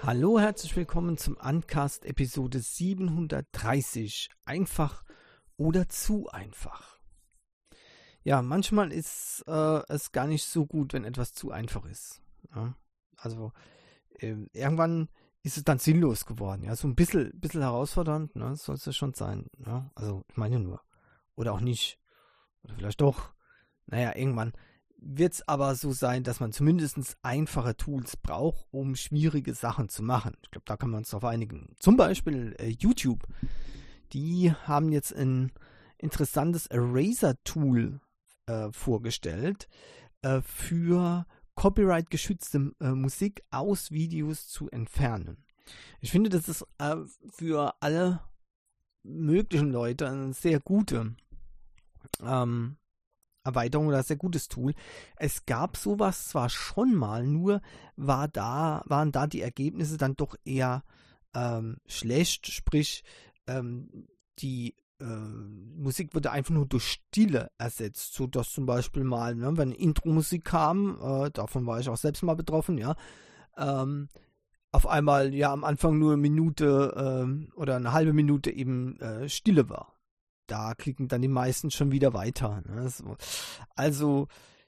Hallo, herzlich willkommen zum Uncast Episode 730. Einfach oder zu einfach. Ja, manchmal ist es gar nicht so gut, wenn etwas zu einfach ist. Ja? Also irgendwann ist es dann sinnlos geworden. Ja, so ein bisschen herausfordernd, ne? Soll es ja schon sein. Ja? Also ich meine nur. Oder auch nicht. Oder vielleicht doch. Naja, irgendwann wird es aber so sein, dass man zumindest einfache Tools braucht, um schwierige Sachen zu machen. Ich glaube, da kann man uns darauf einigen. Zum Beispiel YouTube. Die haben jetzt ein interessantes Eraser-Tool vorgestellt, für copyright-geschützte Musik aus Videos zu entfernen. Ich finde, das ist für alle möglichen Leute eine sehr gute Erweiterung oder sehr gutes Tool. Es gab sowas zwar schon mal, nur waren da die Ergebnisse dann doch eher schlecht, sprich die Musik wurde einfach nur durch Stille ersetzt, sodass zum Beispiel mal, ne, wenn Intro-Musik kam, davon war ich auch selbst mal betroffen, ja, auf einmal ja am Anfang nur eine Minute oder eine halbe Minute eben Stille war. Da klicken dann die meisten schon wieder weiter. Ne? Also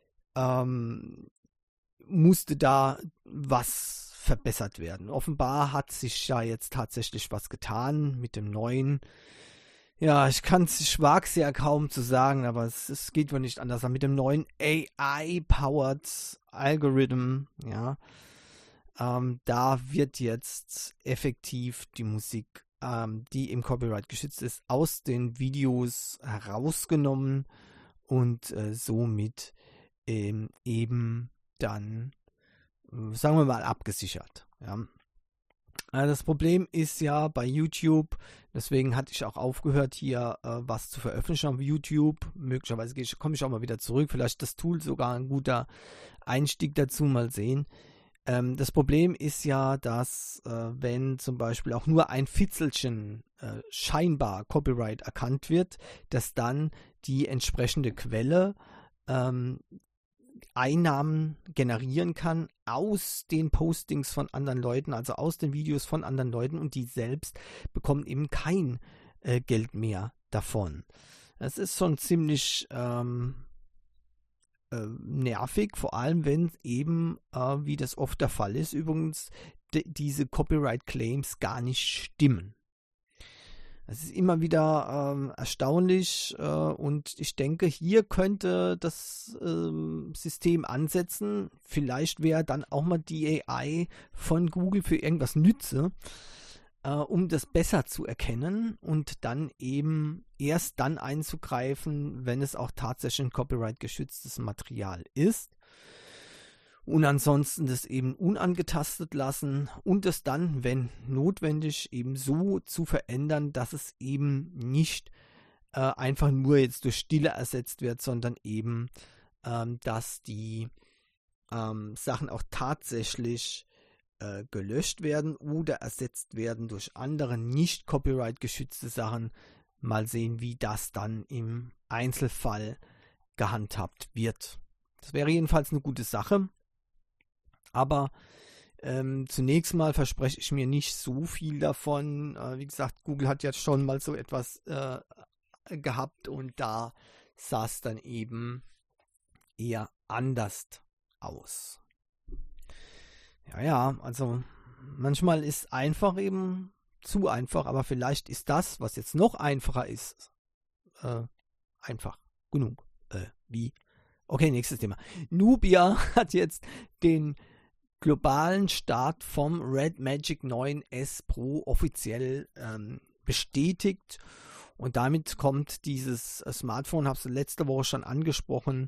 musste da was verbessert werden. Offenbar hat sich ja jetzt tatsächlich was getan mit dem neuen. Ja, ich wage es ja kaum zu sagen, aber es geht wohl nicht anders. Mit dem neuen AI-powered Algorithm, ja, da wird jetzt effektiv die Musik, die im Copyright geschützt ist, aus den Videos herausgenommen und somit eben dann, sagen wir mal, abgesichert. Ja. Das Problem ist ja bei YouTube, deswegen hatte ich auch aufgehört, hier was zu veröffentlichen auf YouTube. Möglicherweise komme ich auch mal wieder zurück. Vielleicht das Tool sogar ein guter Einstieg dazu, mal sehen. Das Problem ist ja, dass wenn zum Beispiel auch nur ein Fitzelchen scheinbar Copyright erkannt wird, dass dann die entsprechende Quelle Einnahmen generieren kann aus den Postings von anderen Leuten, also aus den Videos von anderen Leuten, und die selbst bekommen eben kein Geld mehr davon. Das ist schon ziemlich nervig, vor allem wenn eben, wie das oft der Fall ist, übrigens diese Copyright-Claims gar nicht stimmen. Es ist immer wieder erstaunlich und ich denke, hier könnte das System ansetzen. Vielleicht wäre dann auch mal die AI von Google für irgendwas nütze, um das besser zu erkennen und dann eben erst dann einzugreifen, wenn es auch tatsächlich ein copyright-geschütztes Material ist. Und ansonsten das eben unangetastet lassen und es dann, wenn notwendig, eben so zu verändern, dass es eben nicht einfach nur jetzt durch Stille ersetzt wird, sondern eben, dass die Sachen auch tatsächlich gelöscht werden oder ersetzt werden durch andere nicht copyright geschützte Sachen. Mal sehen, wie das dann im Einzelfall gehandhabt wird. Das wäre jedenfalls eine gute Sache. Aber zunächst mal verspreche ich mir nicht so viel davon. Wie gesagt, Google hat jetzt schon mal so etwas gehabt und da sah es dann eben eher anders aus. Ja, also manchmal ist einfach eben zu einfach, aber vielleicht ist das, was jetzt noch einfacher ist, einfach genug. Wie? Okay, nächstes Thema. Nubia hat jetzt den globalen Start vom Red Magic 9S Pro offiziell bestätigt und damit kommt dieses Smartphone, habe es letzte Woche schon angesprochen,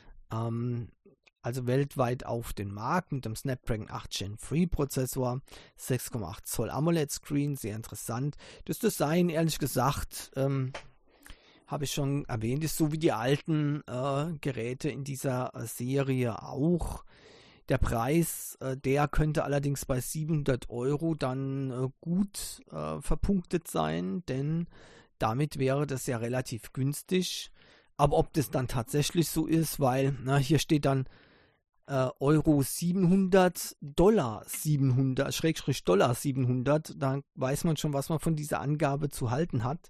also weltweit auf den Markt mit dem Snapdragon 8 Gen 3 Prozessor, 6,8 Zoll AMOLED Screen, sehr interessant. Das Design, ehrlich gesagt, habe ich schon erwähnt, ist so wie die alten Geräte in dieser Serie auch. Der Preis, der könnte allerdings bei 700 € dann gut verpunktet sein, denn damit wäre das ja relativ günstig. Aber ob das dann tatsächlich so ist, weil hier steht dann Euro 700, Dollar 700, Schrägstrich Dollar 700. Da weiß man schon, was man von dieser Angabe zu halten hat.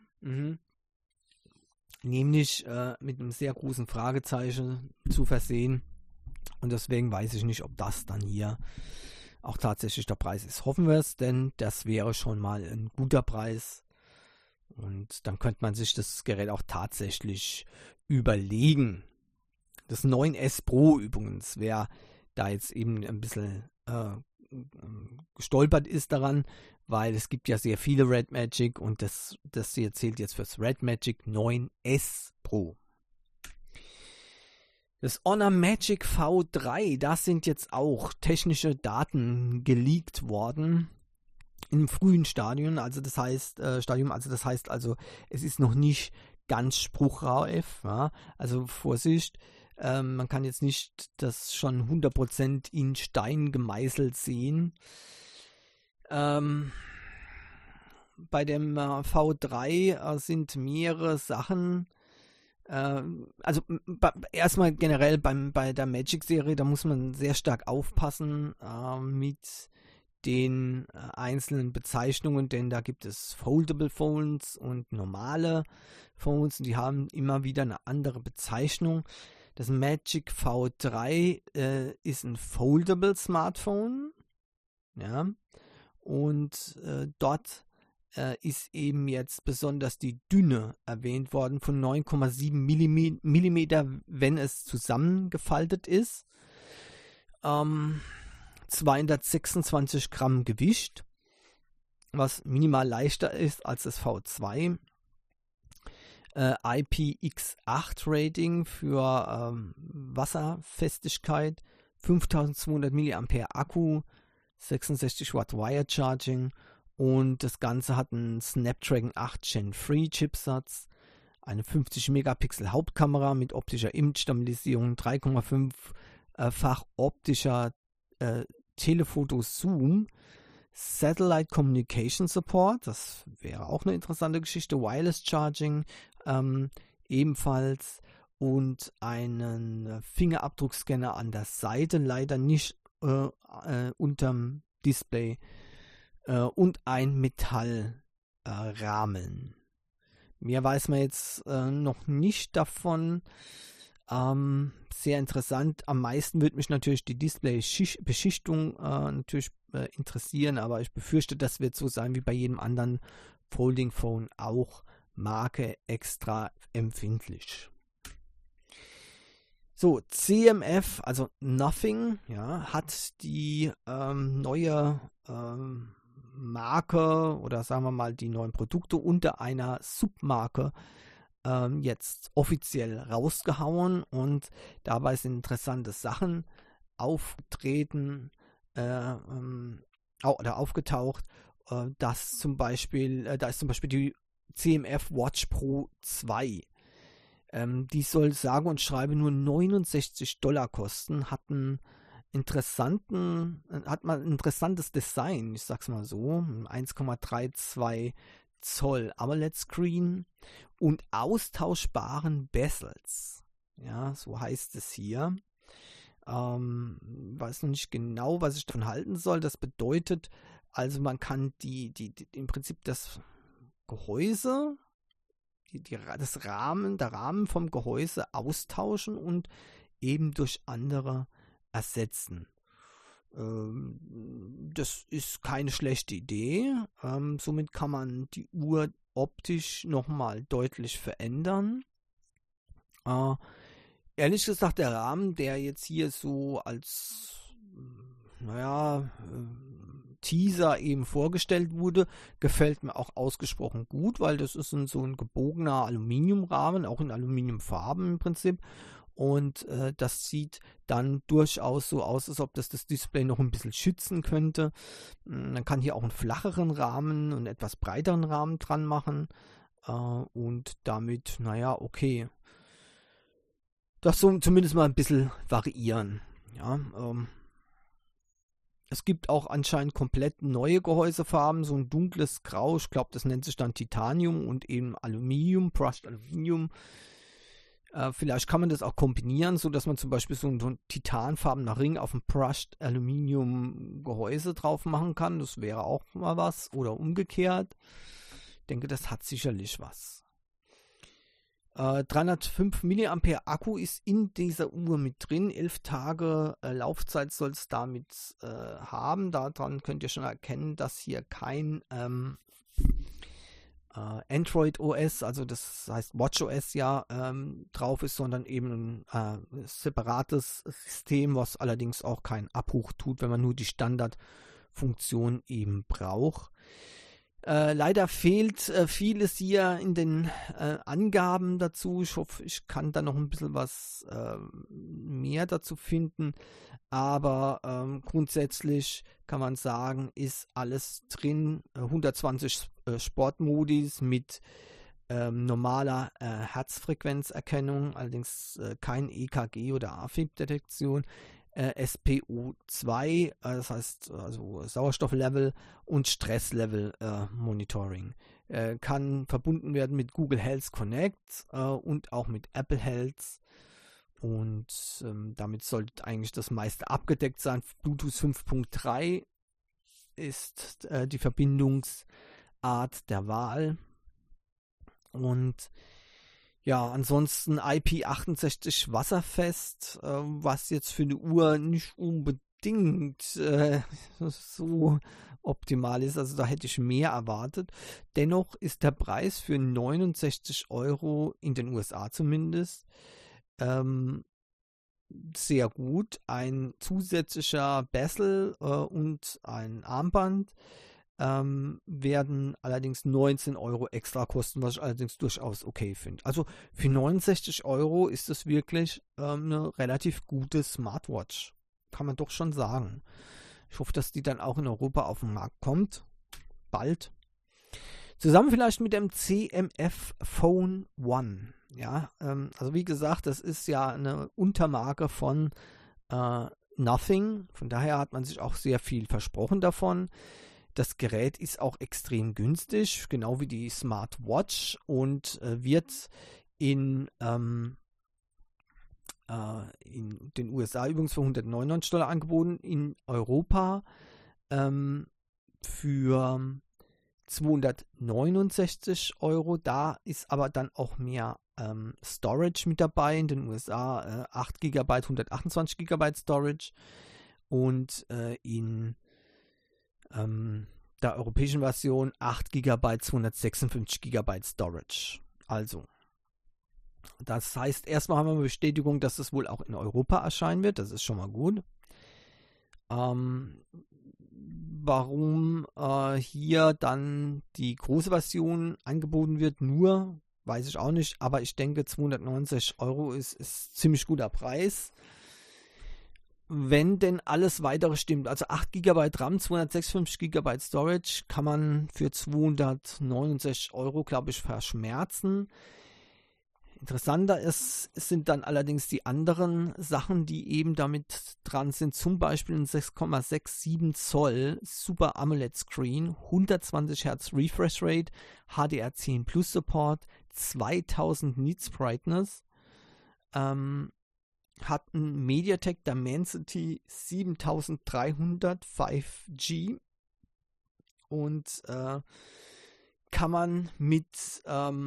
Nämlich mit einem sehr großen Fragezeichen zu versehen. Und deswegen weiß ich nicht, ob das dann hier auch tatsächlich der Preis ist. Hoffen wir es, denn das wäre schon mal ein guter Preis. Und dann könnte man sich das Gerät auch tatsächlich überlegen. Das 9S Pro übrigens, wer da jetzt eben ein bisschen gestolpert ist daran, weil es gibt ja sehr viele Red Magic und das hier zählt jetzt fürs Red Magic 9S Pro. Das Honor Magic V3, da sind jetzt auch technische Daten geleakt worden im frühen Stadium, also das heißt, es ist noch nicht ganz spruchreif, ja? Also Vorsicht, man kann jetzt nicht das schon 100% in Stein gemeißelt sehen. Bei dem V3 sind mehrere Sachen. Also erstmal generell bei der Magic-Serie, da muss man sehr stark aufpassen mit den einzelnen Bezeichnungen, denn da gibt es Foldable Phones und normale Phones und die haben immer wieder eine andere Bezeichnung. Das Magic V3 ist ein Foldable Smartphone, ja, und dort ist eben jetzt besonders die Dünne erwähnt worden von 9,7 Millimeter, wenn es zusammengefaltet ist. 226 Gramm Gewicht, was minimal leichter ist als das V2. IPX8 Rating für Wasserfestigkeit, 5200 mAh Akku, 66 Watt Wire Charging und das Ganze hat einen Snapdragon 8 Gen 3 Chipsatz, eine 50 Megapixel Hauptkamera mit optischer Image-Stabilisierung, 3,5-fach optischer Telefoto-Zoom, Satellite Communication Support, das wäre auch eine interessante Geschichte, Wireless Charging ebenfalls und einen Fingerabdruckscanner an der Seite, leider nicht unterm Display und ein Metallrahmen. Mehr weiß man jetzt noch nicht davon. Sehr interessant. Am meisten würde mich natürlich die Display-Beschichtung natürlich interessieren, aber ich befürchte, das wird so sein wie bei jedem anderen Folding Phone auch. Marke extra empfindlich. So, CMF, also Nothing, ja, hat die neue Marke oder sagen wir mal die neuen Produkte unter einer Submarke jetzt offiziell rausgehauen und dabei sind interessante Sachen aufgetreten oder aufgetaucht, da ist zum Beispiel die CMF Watch Pro 2. Die soll sage und schreibe nur $69 kosten, hat mal ein interessantes Design, ich sag's mal so, 1,32 Zoll AMOLED-Screen und austauschbaren Bezels. Ja, so heißt es hier. Weiß noch nicht genau, was ich davon halten soll. Das bedeutet, also man kann im Prinzip das Gehäuse, der Rahmen vom Gehäuse austauschen und eben durch andere ersetzen. Das ist keine schlechte Idee. Somit kann man die Uhr optisch nochmal deutlich verändern. Ehrlich gesagt, der Rahmen, der jetzt hier so als Teaser eben vorgestellt wurde, gefällt mir auch ausgesprochen gut, weil das ist so ein gebogener Aluminiumrahmen, auch in Aluminiumfarben im Prinzip. Und das sieht dann durchaus so aus, als ob das Display noch ein bisschen schützen könnte. Man kann hier auch einen flacheren Rahmen und etwas breiteren Rahmen dran machen. Und damit, okay, das so zumindest mal ein bisschen variieren. Ja, es gibt auch anscheinend komplett neue Gehäusefarben, so ein dunkles Grau, ich glaube, das nennt sich dann Titanium und eben Aluminium, Brushed Aluminium. Vielleicht kann man das auch kombinieren, sodass man zum Beispiel so ein titanfarbener Ring auf ein Brushed Aluminium Gehäuse drauf machen kann. Das wäre auch mal was. Oder umgekehrt. Ich denke, das hat sicherlich was. 305 mAh Akku ist in dieser Uhr mit drin. 11 Tage Laufzeit soll es damit haben. Daran könnt ihr schon erkennen, dass hier kein Android OS, also das heißt WatchOS drauf ist, sondern eben ein separates System, was allerdings auch keinen Abbruch tut, wenn man nur die Standardfunktion eben braucht. Leider fehlt vieles hier in den Angaben dazu. Ich hoffe, ich kann da noch ein bisschen was mehr dazu finden. Aber grundsätzlich kann man sagen, ist alles drin. 120 Sportmodis mit normaler Herzfrequenzerkennung, allerdings kein EKG oder AFib-Detektion. SPO2, das heißt also Sauerstofflevel und Stresslevel Monitoring. Kann verbunden werden mit Google Health Connect und auch mit Apple Health. Und damit sollte eigentlich das meiste abgedeckt sein. Bluetooth 5.3 ist die Verbindungsart der Wahl. Und ja, ansonsten IP68 wasserfest, was jetzt für eine Uhr nicht unbedingt so optimal ist. Also da hätte ich mehr erwartet. Dennoch ist der Preis für 69 € in den USA zumindest sehr gut. Ein zusätzlicher Bezel und ein Armband werden allerdings 19 € extra kosten, was ich allerdings durchaus okay finde. Also für 69 € ist es wirklich eine relativ gute Smartwatch. Kann man doch schon sagen. Ich hoffe, dass die dann auch in Europa auf den Markt kommt. Bald. Zusammen vielleicht mit dem CMF Phone One. Ja, also wie gesagt, das ist ja eine Untermarke von Nothing. Von daher hat man sich auch sehr viel versprochen davon. Das Gerät ist auch extrem günstig, genau wie die Smartwatch, und wird in den USA übrigens für 199 $ angeboten, in Europa für 269 €. Da ist aber dann auch mehr Storage mit dabei. In den USA 8 GB, 128 GB Storage, und in der europäischen Version 8 GB, 256 GB Storage. Also, das heißt, erstmal haben wir eine Bestätigung, dass es wohl auch in Europa erscheinen wird. Das ist schon mal gut. Warum hier dann die große Version angeboten wird, nur, weiß ich auch nicht. Aber ich denke, 290 € ist ziemlich guter Preis. Wenn denn alles weitere stimmt, also 8 GB RAM, 256 GB Storage, kann man für 269 €, glaube ich, verschmerzen. Interessanter sind dann allerdings die anderen Sachen, die eben damit dran sind. Zum Beispiel ein 6,67 Zoll Super AMOLED Screen, 120 Hz Refresh Rate, HDR10 Plus Support, 2000 Nits Brightness, hat ein MediaTek Dimensity 7300 5G und kann man mit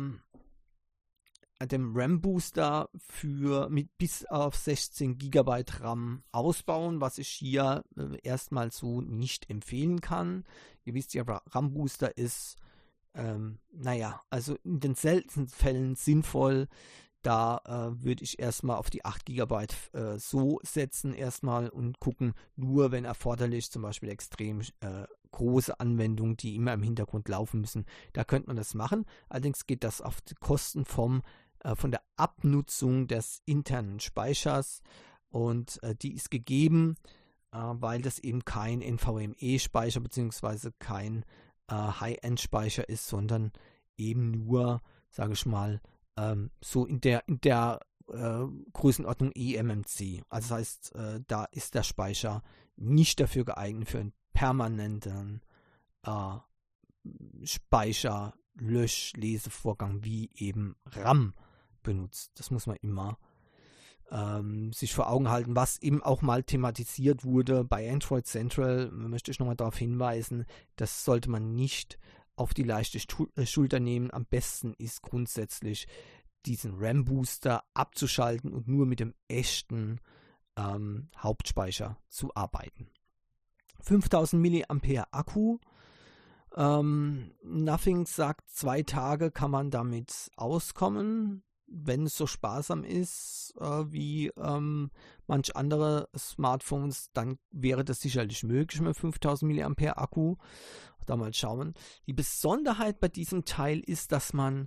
dem RAM-Booster mit bis auf 16 GB RAM ausbauen, was ich hier erstmal so nicht empfehlen kann. Ihr wisst ja, RAM-Booster ist, also in den seltensten Fällen sinnvoll. Da würde ich erstmal auf die 8 GB so setzen erstmal und gucken, nur wenn erforderlich, zum Beispiel extrem große Anwendungen, die immer im Hintergrund laufen müssen, da könnte man das machen. Allerdings geht das auf die Kosten von der Abnutzung des internen Speichers, und die ist gegeben, weil das eben kein NVMe-Speicher bzw. kein High-End-Speicher ist, sondern eben nur, sage ich mal, so in der Größenordnung eMMC. Also das heißt, da ist der Speicher nicht dafür geeignet für einen permanenten Speicher-Lösch-Lesevorgang wie eben RAM benutzt. Das muss man immer sich vor Augen halten, was eben auch mal thematisiert wurde bei Android Central. Möchte ich nochmal darauf hinweisen, das sollte man nicht auf die leichte Schulter nehmen. Am besten ist grundsätzlich, diesen RAM-Booster abzuschalten und nur mit dem echten Hauptspeicher zu arbeiten. 5000 mAh Akku. Nothing sagt, 2 Tage kann man damit auskommen, wenn es so sparsam ist wie manch andere Smartphones, dann wäre das sicherlich möglich mit 5000 mAh Akku. Da mal schauen. Die Besonderheit bei diesem Teil ist, dass man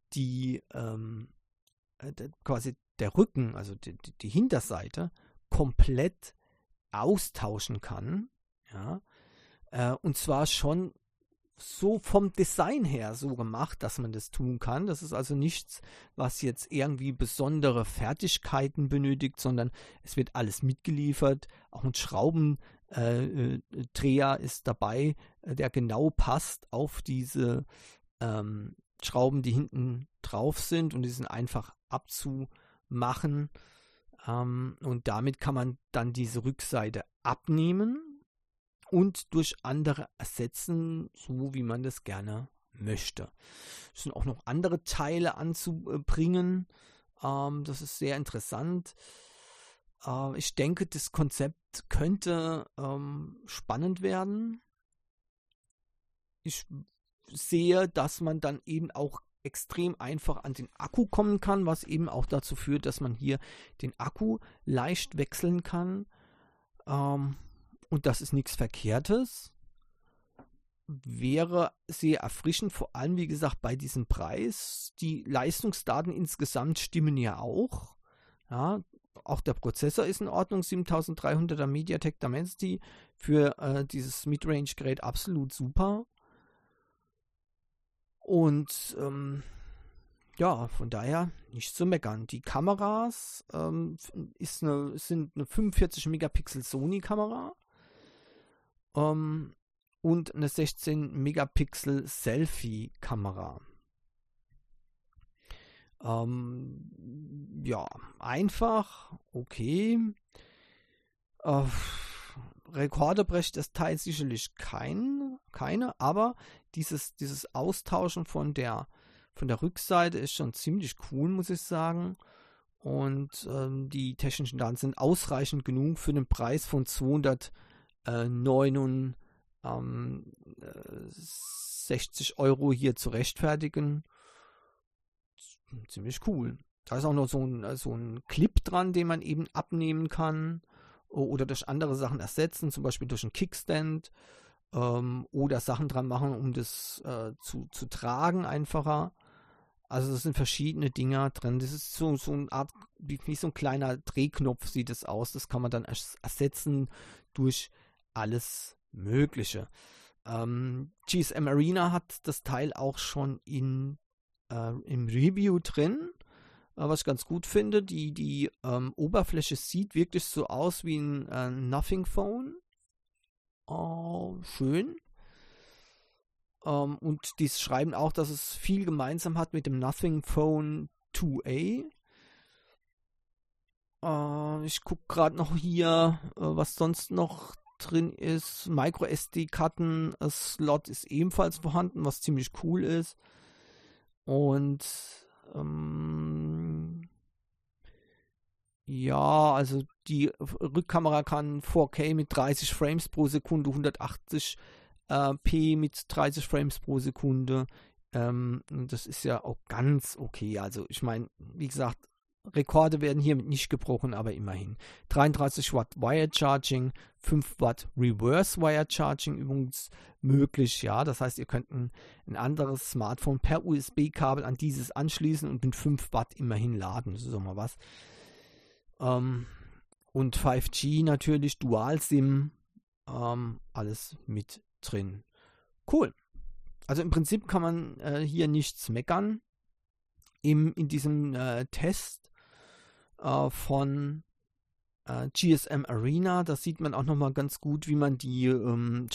quasi der Rücken, also die Hinterseite, komplett austauschen kann. Ja? Und zwar schon so vom Design her so gemacht, dass man das tun kann. Das ist also nichts, was jetzt irgendwie besondere Fertigkeiten benötigt, sondern es wird alles mitgeliefert. Auch ein Schraubendreher ist dabei, der genau passt auf diese Schrauben, die hinten drauf sind, und die sind einfach abzumachen. Und damit kann man dann diese Rückseite abnehmen und durch andere ersetzen, so wie man das gerne möchte. Es sind auch noch andere Teile anzubringen. Das ist sehr interessant. Ich denke, das Konzept könnte spannend werden. Ich sehe, dass man dann eben auch extrem einfach an den Akku kommen kann, was eben auch dazu führt, dass man hier den Akku leicht wechseln kann. Und das ist nichts Verkehrtes. Wäre sehr erfrischend, vor allem, wie gesagt, bei diesem Preis. Die Leistungsdaten insgesamt stimmen ja auch. Ja, auch der Prozessor ist in Ordnung, 7300er MediaTek Dimensity für dieses Midrange-Gerät absolut super. Und ja, von daher nicht zu meckern. Die Kameras sind eine 45 Megapixel Sony-Kamera und eine 16 Megapixel Selfie-Kamera. Ja, einfach, okay. Rekorde bricht das Teil sicherlich keine, aber dieses Austauschen von der Rückseite ist schon ziemlich cool, muss ich sagen. Und die technischen Daten sind ausreichend genug für den Preis von 269 Euro hier zu rechtfertigen. Ziemlich cool. Da ist auch noch so ein Clip dran, den man eben abnehmen kann oder durch andere Sachen ersetzen, zum Beispiel durch einen Kickstand oder Sachen dran machen, um das zu tragen einfacher. Also das sind verschiedene Dinger drin. Das ist so eine Art, wie so ein kleiner Drehknopf sieht es aus. Das kann man dann ersetzen durch alles Mögliche. GSM Arena hat das Teil auch schon im Review drin, was ich ganz gut finde. Die Oberfläche sieht wirklich so aus wie ein Nothing Phone. Schön. Und die schreiben auch, dass es viel gemeinsam hat mit dem Nothing Phone 2A. Ich gucke gerade noch hier, was sonst noch drin ist. Micro SD-Karten-Slot ist ebenfalls vorhanden, was ziemlich cool ist. Und ja, also die Rückkamera kann 4K mit 30 Frames pro Sekunde, 180p mit 30 Frames pro Sekunde. Das ist ja auch ganz okay. Also ich meine, wie gesagt, Rekorde werden hiermit nicht gebrochen, aber immerhin. 33 Watt Wire Charging, 5 Watt Reverse Wire Charging übrigens möglich, ja. Das heißt, ihr könnt ein anderes Smartphone per USB-Kabel an dieses anschließen und mit 5 Watt immerhin laden. Das ist auch mal was. Und 5G natürlich, Dual-SIM, alles mit drin. Cool. Also im Prinzip kann man hier nichts meckern. In diesem Test von GSM Arena, da sieht man auch nochmal ganz gut, wie man die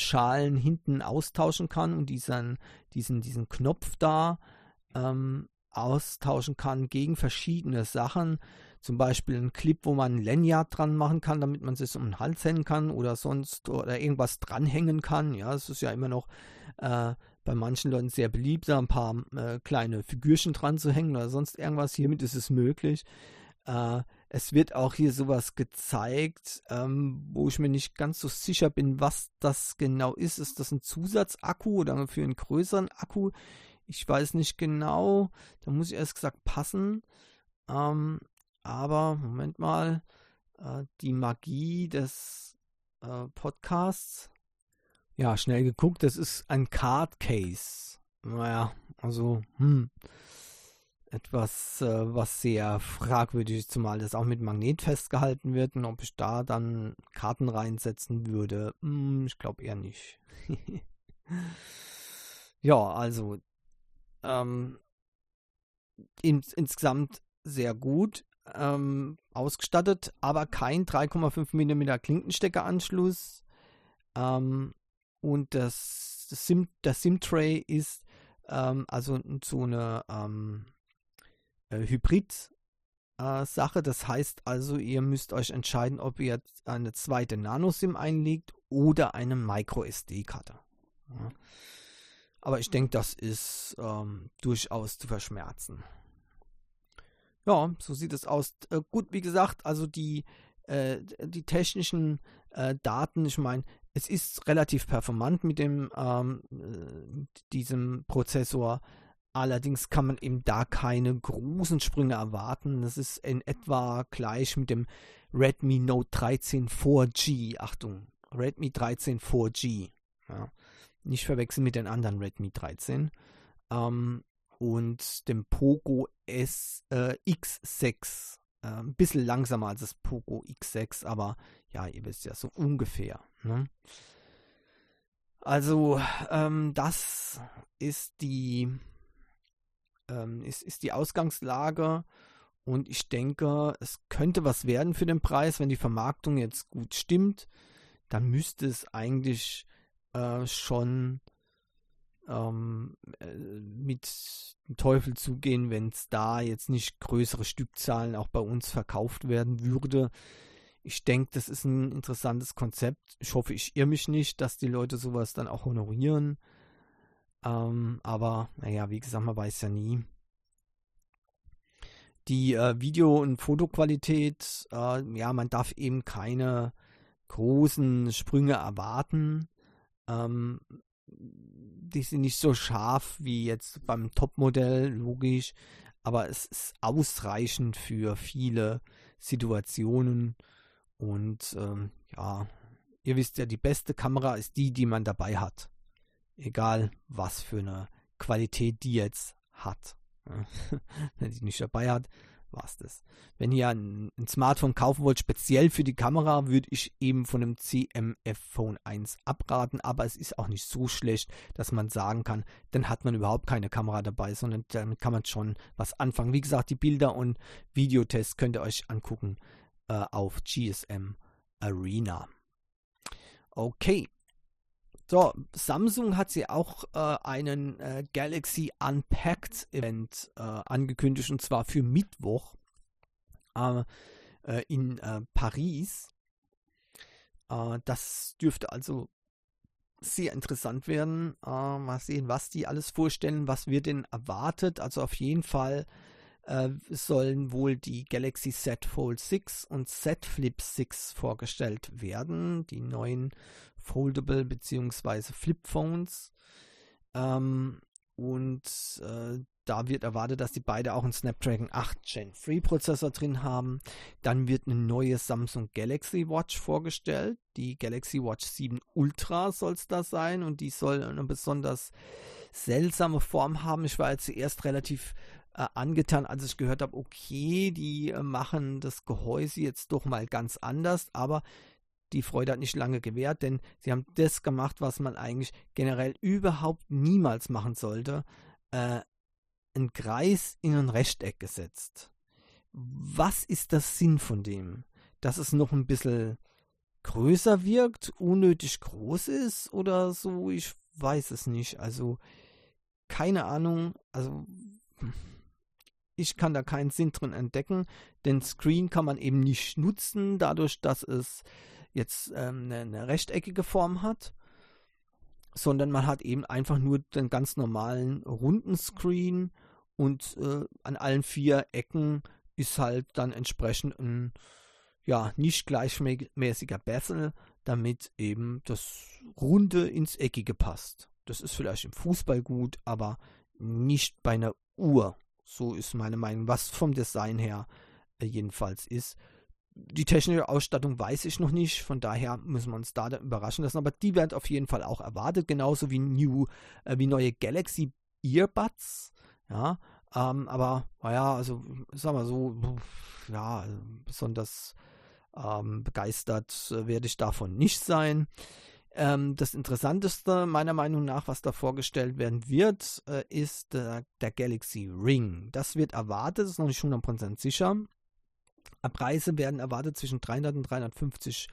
Schalen hinten austauschen kann und diesen Knopf da austauschen kann gegen verschiedene Sachen. Zum Beispiel ein Clip, wo man ein Lanyard dran machen kann, damit man es um den Hals hängen kann oder sonst oder irgendwas dranhängen kann. Ja, es ist ja immer noch bei manchen Leuten sehr beliebt, da ein paar kleine Figürchen dran zu hängen oder sonst irgendwas. Hiermit ist es möglich. Es wird auch hier sowas gezeigt, wo ich mir nicht ganz so sicher bin, was das genau ist. Ist das ein Zusatzakku oder für einen größeren Akku? Ich weiß nicht genau. Da muss ich erst gesagt passen. Aber, Moment mal, die Magie des Podcasts. Ja, schnell geguckt, das ist ein Card Case. Naja, also, etwas, was sehr fragwürdig ist, zumal das auch mit Magnet festgehalten wird und ob ich da dann Karten reinsetzen würde, ich glaube eher nicht. Ja, also, insgesamt sehr gut ausgestattet, aber kein 3,5 mm Klinkensteckeranschluss. Und der SIM-Tray ist also so eine Hybrid-Sache. Das heißt also, ihr müsst euch entscheiden, ob ihr eine zweite Nano-SIM einlegt oder eine Micro-SD-Karte. Ja. Aber ich denke, das ist durchaus zu verschmerzen. Ja, so sieht es aus. Gut, wie gesagt, also die technischen Daten, ich meine, es ist relativ performant mit diesem Prozessor. Allerdings kann man eben da keine großen Sprünge erwarten. Das ist in etwa gleich mit dem Redmi Note 13 4G. Achtung, Redmi 13 4G. Ja, nicht verwechseln mit den anderen Redmi 13. Und dem Poco X6. Ein bisschen langsamer als das Poco X6, aber ja, ihr wisst ja, so ungefähr. Ne? Also, das ist die Ausgangslage und ich denke, es könnte was werden für den Preis, wenn die Vermarktung jetzt gut stimmt, dann müsste es eigentlich schon mit dem Teufel zugehen, wenn es da jetzt nicht größere Stückzahlen auch bei uns verkauft werden würde. Ich denke, das ist ein interessantes Konzept. Ich hoffe, ich irre mich nicht, dass die Leute sowas dann auch honorieren. Aber, naja, wie gesagt, man weiß ja nie. Die Video- und Fotoqualität, ja, man darf eben keine großen Sprünge erwarten. Die sind nicht so scharf wie jetzt beim Topmodell, logisch, aber es ist ausreichend für viele Situationen und ja, ihr wisst ja, die beste Kamera ist die man dabei hat. Egal, was für eine Qualität die jetzt hat. Wenn die nicht dabei hat, war es das. Wenn ihr ein Smartphone kaufen wollt, speziell für die Kamera, würde ich eben von dem CMF Phone 1 abraten, aber es ist auch nicht so schlecht, dass man sagen kann, dann hat man überhaupt keine Kamera dabei, sondern damit kann man schon was anfangen. Wie gesagt, die Bilder und Videotests könnt ihr euch angucken auf GSM Arena. Okay. So, Samsung hat sie auch einen Galaxy Unpacked Event angekündigt, und zwar für Mittwoch in Paris. Das dürfte also sehr interessant werden. Mal sehen, was die alles vorstellen, was wird denn erwartet. Also auf jeden Fall sollen wohl die Galaxy Z Fold 6 und Z Flip 6 vorgestellt werden, die neuen Foldable bzw. Flip Phones. Da wird erwartet, dass die beide auch einen Snapdragon 8 Gen 3 Prozessor drin haben. Dann wird eine neue Samsung Galaxy Watch vorgestellt. Die Galaxy Watch 7 Ultra soll es da sein und die soll eine besonders seltsame Form haben. Ich war jetzt zuerst relativ angetan, als ich gehört habe, okay, die machen das Gehäuse jetzt doch mal ganz anders, aber die Freude hat nicht lange gewährt, denn sie haben das gemacht, was man eigentlich generell überhaupt niemals machen sollte. Einen Kreis in ein Rechteck gesetzt. Was ist der Sinn von dem? Dass es noch ein bisschen größer wirkt, unnötig groß ist oder so? Ich weiß es nicht. Also, keine Ahnung. Also, ich kann da keinen Sinn drin entdecken. Den Screen kann man eben nicht nutzen, dadurch, dass es jetzt eine rechteckige Form hat, sondern man hat eben einfach nur den ganz normalen runden Screen und an allen 4 Ecken ist halt dann entsprechend ein nicht gleichmäßiger Bezel, damit eben das Runde ins Eckige passt. Das ist vielleicht im Fußball gut, aber nicht bei einer Uhr. So ist meine Meinung, was vom Design her jedenfalls ist. Die technische Ausstattung weiß ich noch nicht, von daher müssen wir uns da überraschen lassen, aber die wird auf jeden Fall auch erwartet, genauso wie neue Galaxy Earbuds, ja, aber naja, also sagen wir so, ja, besonders begeistert werde ich davon nicht sein. Das Interessanteste meiner Meinung nach, was da vorgestellt werden wird, ist der Galaxy Ring. Das wird erwartet, ist noch nicht 100% sicher. Preise werden erwartet zwischen $300 und $350.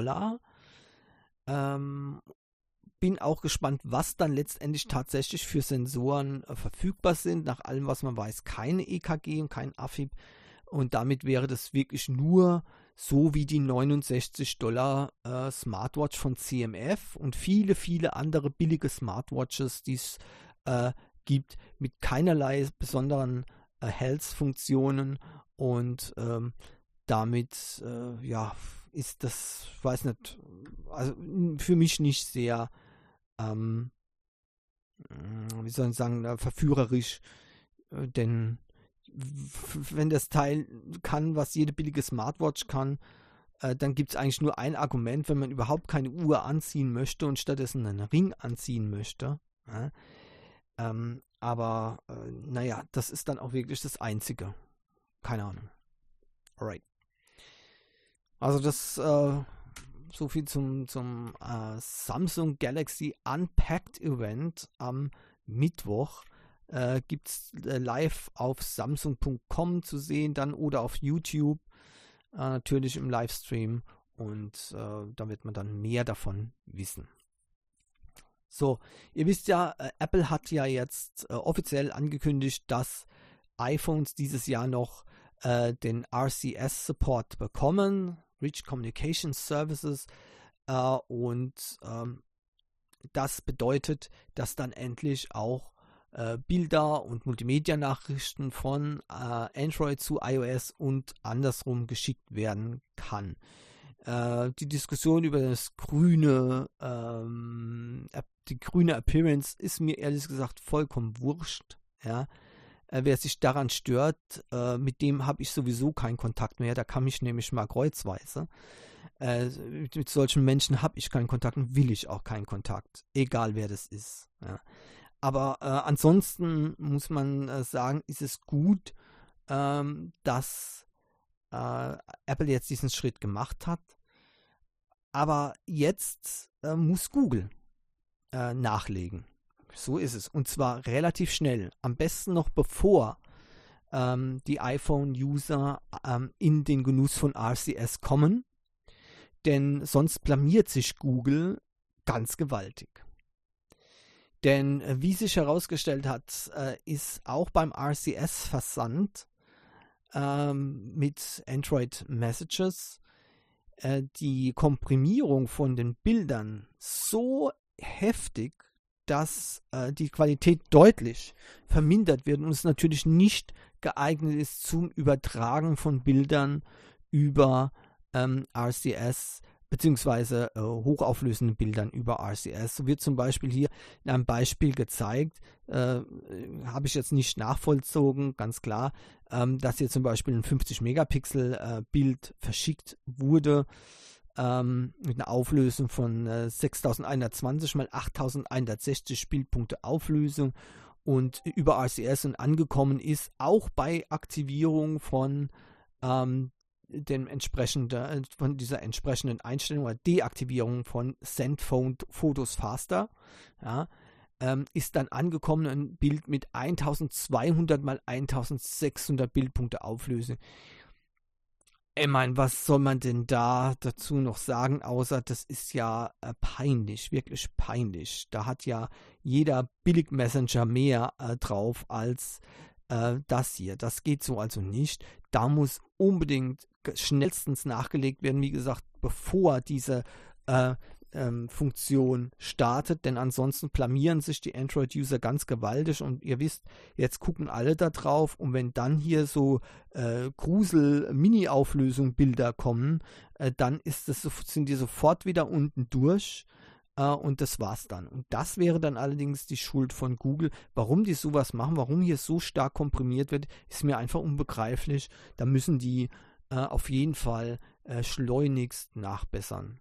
Bin auch gespannt, was dann letztendlich tatsächlich für Sensoren verfügbar sind. Nach allem, was man weiß, keine EKG und kein AFib. Und damit wäre das wirklich nur so wie die $69 Smartwatch von CMF und viele, viele andere billige Smartwatches, die es gibt, mit keinerlei besonderen Health-Funktionen. Und damit, ist das, weiß nicht, also für mich nicht sehr, wie soll ich sagen, verführerisch, denn wenn das Teil kann, was jede billige Smartwatch kann, dann gibt es eigentlich nur ein Argument, wenn man überhaupt keine Uhr anziehen möchte und stattdessen einen Ring anziehen möchte. Ja? Aber naja, das ist dann auch wirklich das Einzige. Keine Ahnung. Alright. Also das so viel zum Samsung Galaxy Unpacked Event am Mittwoch. Gibt es live auf samsung.com zu sehen dann oder auf YouTube, natürlich im Livestream, und da wird man dann mehr davon wissen. So, ihr wisst ja, Apple hat ja jetzt offiziell angekündigt, dass iPhones dieses Jahr noch den RCS-Support bekommen, Rich Communication Services, und das bedeutet, dass dann endlich auch Bilder und Multimedia-Nachrichten von Android zu iOS und andersrum geschickt werden kann. Die Diskussion über die grüne Appearance ist mir ehrlich gesagt vollkommen wurscht. Ja? Wer sich daran stört, mit dem habe ich sowieso keinen Kontakt mehr. Da kann mich nämlich mal kreuzweise. Mit solchen Menschen habe ich keinen Kontakt und will ich auch keinen Kontakt, egal wer das ist. Ja. Aber ansonsten muss man sagen, ist es gut, dass Apple jetzt diesen Schritt gemacht hat. Aber jetzt muss Google nachlegen. So ist es. Und zwar relativ schnell. Am besten noch bevor die iPhone-User in den Genuss von RCS kommen. Denn sonst blamiert sich Google ganz gewaltig. Denn wie sich herausgestellt hat, ist auch beim RCS-Versand mit Android Messages die Komprimierung von den Bildern so heftig, dass die Qualität deutlich vermindert wird und es natürlich nicht geeignet ist zum Übertragen von Bildern über RCS beziehungsweise hochauflösenden Bildern über RCS. So wird zum Beispiel hier in einem Beispiel gezeigt, habe ich jetzt nicht nachvollzogen, ganz klar, dass hier zum Beispiel ein 50 Megapixel Bild verschickt wurde mit einer Auflösung von 6120 x 8160 Bildpunkte Auflösung und über RCS und angekommen ist, auch bei Aktivierung von von dieser entsprechenden Einstellung oder Deaktivierung von Send Photos Faster, ja, ist dann angekommen ein Bild mit 1200 x 1600 Bildpunkte Auflösung. Ich meine, was soll man denn da dazu noch sagen, außer das ist ja peinlich, wirklich peinlich. Da hat ja jeder Billig-Messenger mehr drauf als das hier. Das geht so also nicht. Da muss unbedingt schnellstens nachgelegt werden, wie gesagt, bevor diese Funktion startet, denn ansonsten blamieren sich die Android-User ganz gewaltig und ihr wisst, jetzt gucken alle da drauf und wenn dann hier so Grusel-Mini-Auflösung-Bilder kommen, dann sind die sofort wieder unten durch und das war's dann. Und das wäre dann allerdings die Schuld von Google. Warum die sowas machen, warum hier so stark komprimiert wird, ist mir einfach unbegreiflich. Da müssen die auf jeden Fall schleunigst nachbessern.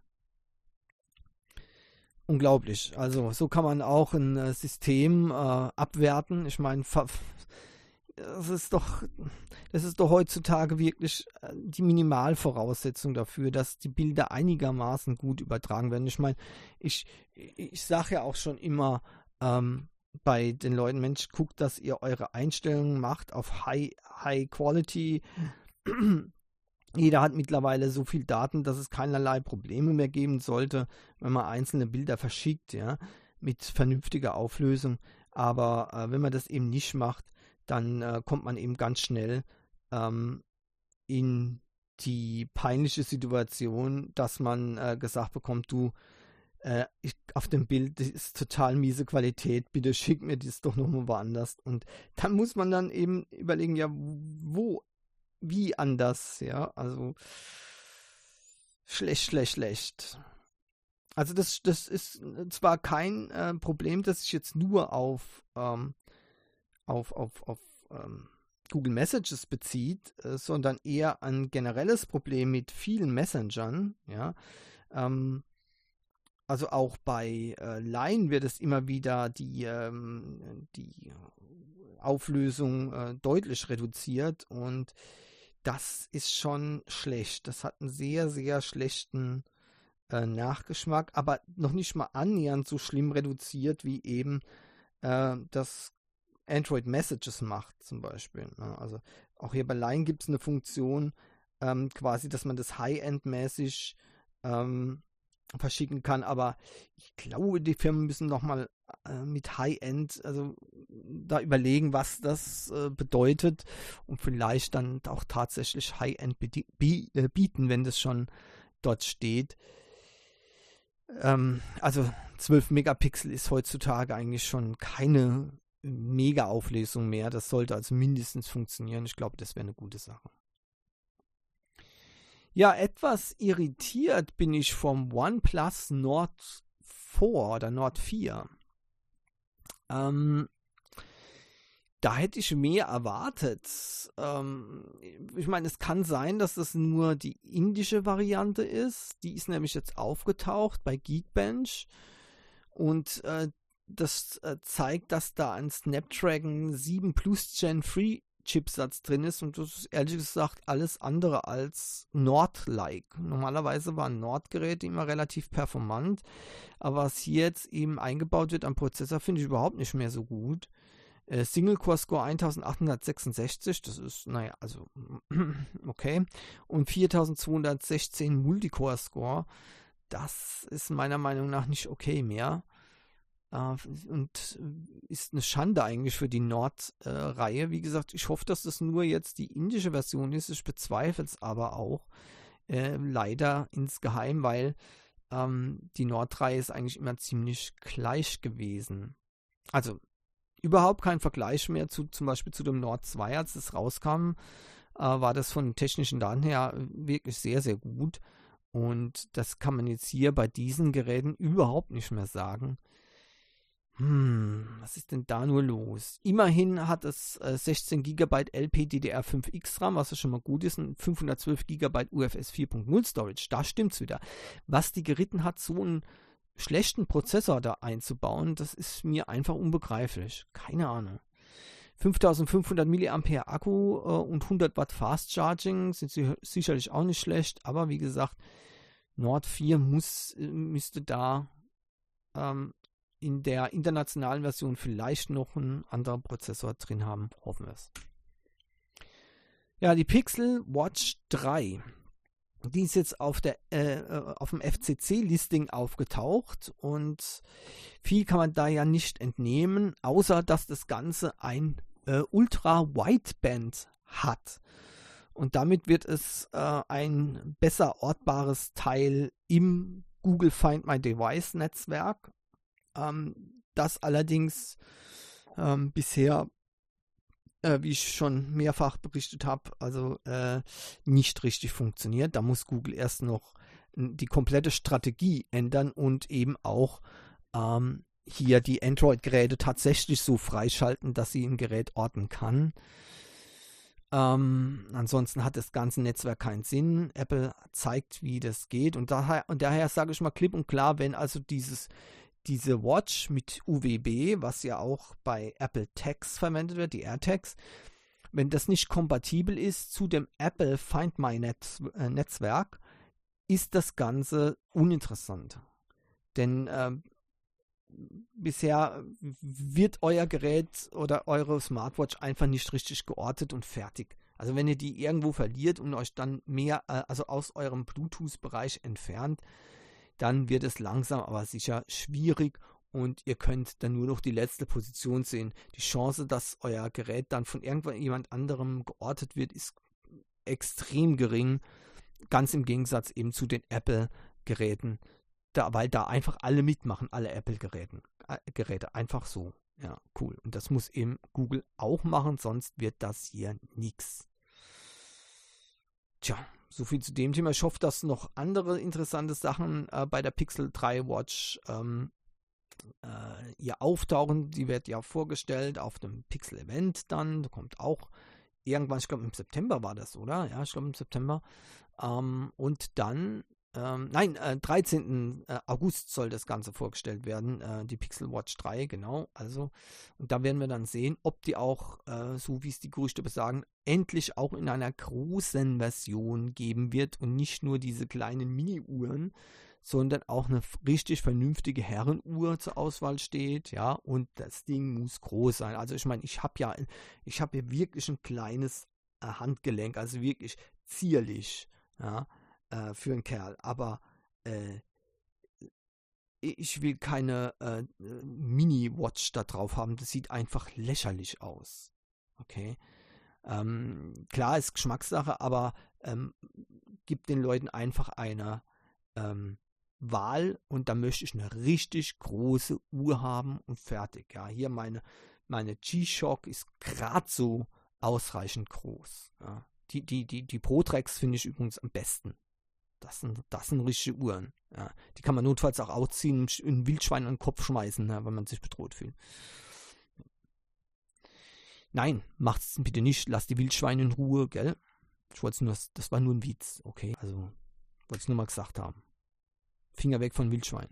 Unglaublich. Also so kann man auch ein System abwerten. Ich meine, das ist doch heutzutage wirklich die Minimalvoraussetzung dafür, dass die Bilder einigermaßen gut übertragen werden. Ich meine, ich sage ja auch schon immer bei den Leuten, Mensch, guckt, dass ihr eure Einstellungen macht auf High Quality. Jeder hat mittlerweile so viel Daten, dass es keinerlei Probleme mehr geben sollte, wenn man einzelne Bilder verschickt, ja, mit vernünftiger Auflösung. Aber wenn man das eben nicht macht, dann kommt man eben ganz schnell in die peinliche Situation, dass man gesagt bekommt, du, auf dem Bild ist total miese Qualität, bitte schick mir das doch nochmal woanders. Und dann muss man dann eben überlegen, ja, wie anders, ja, also schlecht. Also das ist zwar kein Problem, das sich jetzt nur auf Google Messages bezieht, sondern eher ein generelles Problem mit vielen Messengern, ja, also auch bei Line wird es immer wieder die Auflösung deutlich reduziert und das ist schon schlecht. Das hat einen sehr, sehr schlechten Nachgeschmack, aber noch nicht mal annähernd so schlimm reduziert, wie eben das Android Messages macht zum Beispiel. Ne? Also auch hier bei Line gibt es eine Funktion, quasi, dass man das High-End-mäßig verschicken kann, aber ich glaube, die Firmen müssen nochmal mit High-End, also da überlegen, was das bedeutet und vielleicht dann auch tatsächlich High-End bieten, wenn das schon dort steht. Also 12 Megapixel ist heutzutage eigentlich schon keine Mega-Auflösung mehr. Das sollte also mindestens funktionieren. Ich glaube, das wäre eine gute Sache. Ja, etwas irritiert bin ich vom OnePlus Nord 4 oder Nord 4. Da hätte ich mehr erwartet. Ich meine, es kann sein, dass das nur die indische Variante ist. Die ist nämlich jetzt aufgetaucht bei Geekbench. Und das zeigt, dass da ein Snapdragon 7 Plus Gen 3 Chipsatz drin ist. Und das ist ehrlich gesagt alles andere als Nord-like. Normalerweise waren Nord-Geräte immer relativ performant. Aber was hier jetzt eben eingebaut wird am Prozessor, finde ich überhaupt nicht mehr so gut. Single-Core-Score 1866, das ist, naja, also okay. Und 4216 Multicore-Score, das ist meiner Meinung nach nicht okay mehr. Und ist eine Schande eigentlich für die Nord-Reihe. Wie gesagt, ich hoffe, dass das nur jetzt die indische Version ist. Ich bezweifle es aber auch leider insgeheim, weil die Nord-Reihe ist eigentlich immer ziemlich gleich gewesen. Also überhaupt kein Vergleich mehr zum Beispiel zu dem Nord 2, als es rauskam, war das von den technischen Daten her wirklich sehr, sehr gut. Und das kann man jetzt hier bei diesen Geräten überhaupt nicht mehr sagen. Was ist denn da nur los? Immerhin hat es 16 GB LPDDR5X RAM, was ja schon mal gut ist, und 512 GB UFS 4.0 Storage. Da stimmt's wieder. Was die geritten hat, so einen schlechten Prozessor da einzubauen, das ist mir einfach unbegreiflich. Keine Ahnung. 5500 mAh Akku und 100 Watt Fast Charging sind sicherlich auch nicht schlecht, aber wie gesagt, Nord 4 müsste da in der internationalen Version vielleicht noch einen anderen Prozessor drin haben. Hoffen wir es. Ja, die Pixel Watch 3. Die ist jetzt auf dem FCC-Listing aufgetaucht und viel kann man da ja nicht entnehmen, außer dass das Ganze ein Ultra-Wideband hat. Und damit wird es ein besser ortbares Teil im Google Find My Device Netzwerk, das allerdings bisher, wie ich schon mehrfach berichtet habe, also nicht richtig funktioniert. Da muss Google erst noch die komplette Strategie ändern und eben auch hier die Android-Geräte tatsächlich so freischalten, dass sie ein Gerät orten kann. Ansonsten hat das ganze Netzwerk keinen Sinn. Apple zeigt, wie das geht, und daher sage ich mal klipp und klar, wenn also diese Watch mit UWB, was ja auch bei Apple Tags verwendet wird, die AirTags, wenn das nicht kompatibel ist zu dem Apple Find My Netzwerk, ist das Ganze uninteressant. Denn bisher wird euer Gerät oder eure Smartwatch einfach nicht richtig geortet und fertig. Also wenn ihr die irgendwo verliert und euch dann also aus eurem Bluetooth-Bereich entfernt, dann wird es langsam aber sicher schwierig und ihr könnt dann nur noch die letzte Position sehen. Die Chance, dass euer Gerät dann von jemand anderem geortet wird, ist extrem gering. Ganz im Gegensatz eben zu den Apple-Geräten. Weil da einfach alle mitmachen, alle Apple-Geräte, einfach so. Ja, cool. Und das muss eben Google auch machen, sonst wird das hier nichts. Tja, soviel zu dem Thema. Ich hoffe, dass noch andere interessante Sachen bei der Pixel 3 Watch hier auftauchen. Die wird ja vorgestellt auf dem Pixel-Event dann. Da kommt auch irgendwann, ich glaube im September war das, oder? Ja, ich glaube im September. Und dann 13. August soll das Ganze vorgestellt werden, die Pixel Watch 3, genau. Also, und da werden wir dann sehen, ob die auch, so wie es die Gerüchte besagen, endlich auch in einer großen Version geben wird und nicht nur diese kleinen Mini-Uhren, sondern auch eine richtig vernünftige Herrenuhr zur Auswahl steht, ja, und das Ding muss groß sein. Also ich meine, ich habe ja wirklich ein kleines Handgelenk, also wirklich zierlich, ja, für einen Kerl, aber ich will keine Mini-Watch da drauf haben, das sieht einfach lächerlich aus. Okay. Klar ist Geschmackssache, aber gibt den Leuten einfach eine Wahl und da möchte ich eine richtig große Uhr haben und fertig. Ja, hier meine G-Shock ist gerade so ausreichend groß. Ja. Die Pro-Tracks finde ich übrigens am besten. Das sind richtige Uhren. Ja. Die kann man notfalls auch ausziehen und ein Wildschwein an den Kopf schmeißen, ja, wenn man sich bedroht fühlt. Nein, macht's bitte nicht. Lasst die Wildschweine in Ruhe, gell? Das war nur ein Witz, okay? Also, wollte ich nur mal gesagt haben. Finger weg von Wildschwein.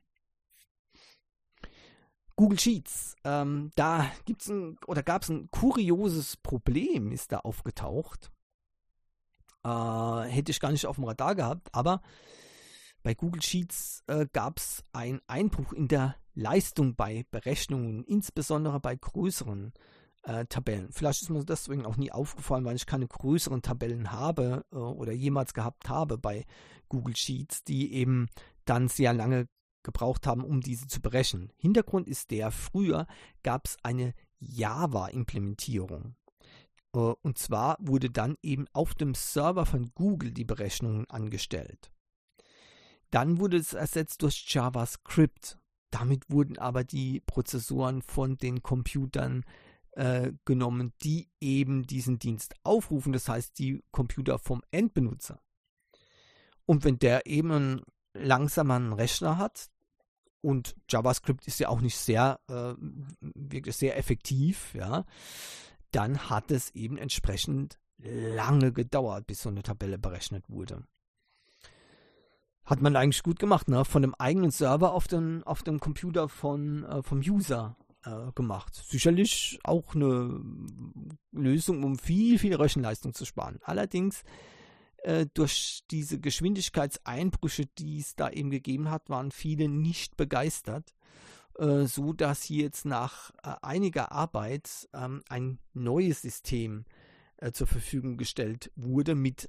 Google Sheets. Da gab es ein kurioses Problem, ist da aufgetaucht. Hätte ich gar nicht auf dem Radar gehabt, aber bei Google Sheets gab es einen Einbruch in der Leistung bei Berechnungen, insbesondere bei größeren Tabellen. Vielleicht ist mir das deswegen auch nie aufgefallen, weil ich keine größeren Tabellen habe oder jemals gehabt habe bei Google Sheets, die eben dann sehr lange gebraucht haben, um diese zu berechnen. Hintergrund ist früher gab es eine Java-Implementierung. Und zwar wurde dann eben auf dem Server von Google die Berechnungen angestellt. Dann wurde es ersetzt durch JavaScript. Damit wurden aber die Prozessoren von den Computern genommen, die eben diesen Dienst aufrufen. Das heißt, die Computer vom Endbenutzer. Und wenn der eben einen langsameren Rechner hat, und JavaScript ist ja auch nicht wirklich sehr effektiv, ja, dann hat es eben entsprechend lange gedauert, bis so eine Tabelle berechnet wurde. Hat man eigentlich gut gemacht, ne? Von dem eigenen Server auf dem Computer vom User gemacht. Sicherlich auch eine Lösung, um viel, viel Rechenleistung zu sparen. Allerdings durch diese Geschwindigkeitseinbrüche, die es da eben gegeben hat, waren viele nicht begeistert. So dass hier jetzt nach einiger Arbeit ein neues System zur Verfügung gestellt wurde mit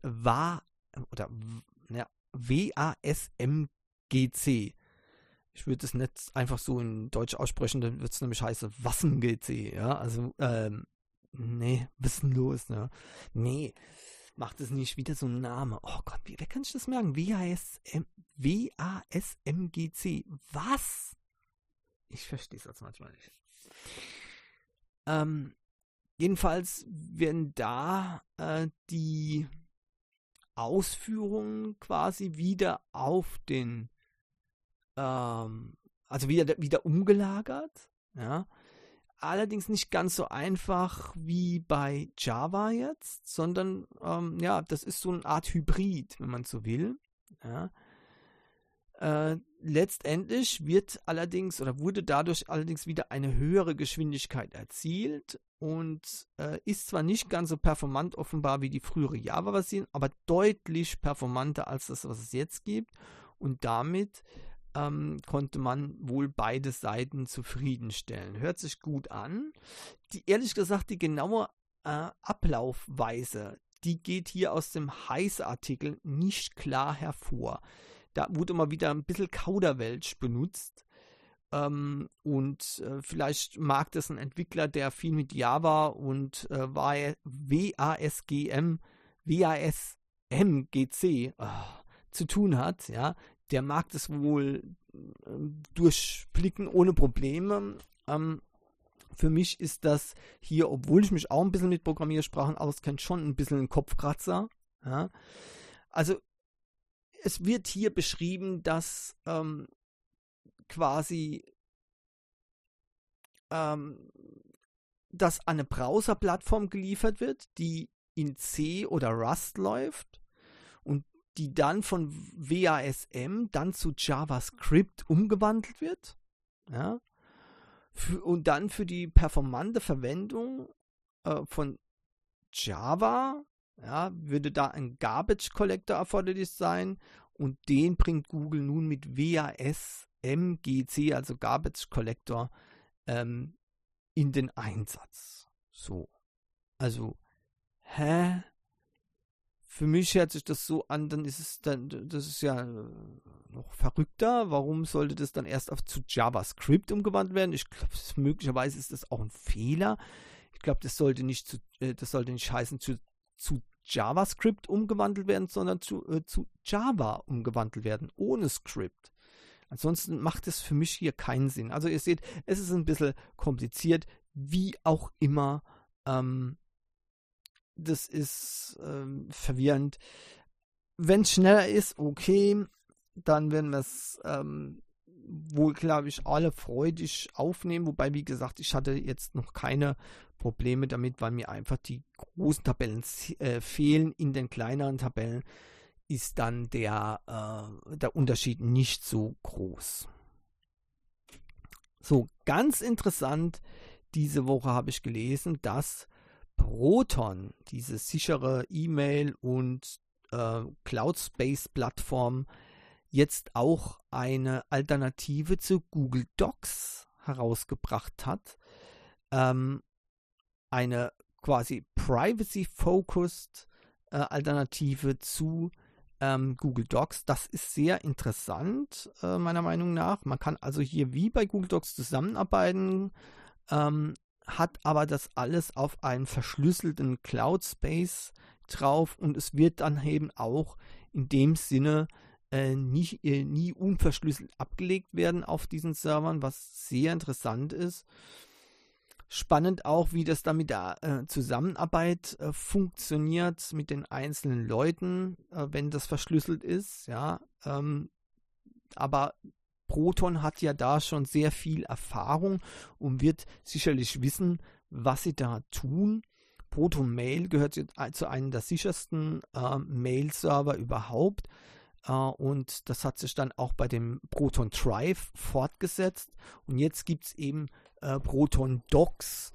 WASMGC. Ich würde es nicht einfach so in Deutsch aussprechen, dann wird es nämlich heißen WASMGC. Ja? Also Nee, was ist denn los, ne? Nee, macht es nicht wieder so ein Name. Oh Gott, wer kann ich das merken? WASMGC. Was? Ich verstehe es jetzt manchmal nicht. Jedenfalls werden da die Ausführungen quasi wieder auf den, also wieder umgelagert, ja. Allerdings nicht ganz so einfach wie bei Java jetzt, sondern ja, das ist so eine Art Hybrid, wenn man so will. Ja. Letztendlich wurde dadurch allerdings wieder eine höhere Geschwindigkeit erzielt und ist zwar nicht ganz so performant offenbar wie die frühere Java-Version, aber deutlich performanter als das, was es jetzt gibt, und damit konnte man wohl beide Seiten zufriedenstellen. Hört sich gut an. Ehrlich gesagt, die genaue Ablaufweise, die geht hier aus dem Heise-Artikel nicht klar hervor. Da wurde mal wieder ein bisschen Kauderwelsch benutzt. Und vielleicht mag das ein Entwickler, der viel mit Java und WASMGC zu tun hat, ja, der mag das wohl durchblicken ohne Probleme. Für mich ist das hier, obwohl ich mich auch ein bisschen mit Programmiersprachen auskenne, schon ein bisschen ein Kopfkratzer. Ja. Also es wird hier beschrieben, dass quasi dass eine Browserplattform geliefert wird, die in C oder Rust läuft und die dann von WASM dann zu JavaScript umgewandelt wird. Ja, und dann für die performante Verwendung von Java, ja, würde da ein Garbage Collector erforderlich sein, und den bringt Google nun mit WASMGC, also Garbage Collector, in den Einsatz. So. Also, für mich hört sich das so an, das ist ja noch verrückter. Warum sollte das dann erst zu JavaScript umgewandelt werden? Ich glaube, möglicherweise ist das auch ein Fehler. Ich glaube, das sollte nicht heißen, zu JavaScript umgewandelt werden, sondern zu Java umgewandelt werden, ohne Script. Ansonsten macht es für mich hier keinen Sinn. Also ihr seht, es ist ein bisschen kompliziert, wie auch immer. Das ist verwirrend. Wenn es schneller ist, okay, dann werden wir es wohl, glaube ich, alle freudig aufnehmen. Wobei, wie gesagt, ich hatte jetzt noch keine Probleme damit, weil mir einfach die großen Tabellen fehlen. In den kleineren Tabellen ist dann der Unterschied nicht so groß. So, ganz interessant, diese Woche habe ich gelesen, dass Proton, diese sichere E-Mail- und Cloud-Space-Plattform, jetzt auch eine Alternative zu Google Docs herausgebracht hat. Eine quasi privacy-focused Alternative zu Google Docs. Das ist sehr interessant, meiner Meinung nach. Man kann also hier wie bei Google Docs zusammenarbeiten, hat aber das alles auf einem verschlüsselten Cloud-Space drauf, und es wird dann eben auch in dem Sinne nie unverschlüsselt abgelegt werden auf diesen Servern, was sehr interessant ist. Spannend auch, wie das dann mit der Zusammenarbeit funktioniert mit den einzelnen Leuten, wenn das verschlüsselt ist. Ja, aber Proton hat ja da schon sehr viel Erfahrung und wird sicherlich wissen, was sie da tun. Proton Mail gehört zu einem der sichersten Mail-Server überhaupt. Und das hat sich dann auch bei dem Proton Drive fortgesetzt. Und jetzt gibt es eben Proton Docs.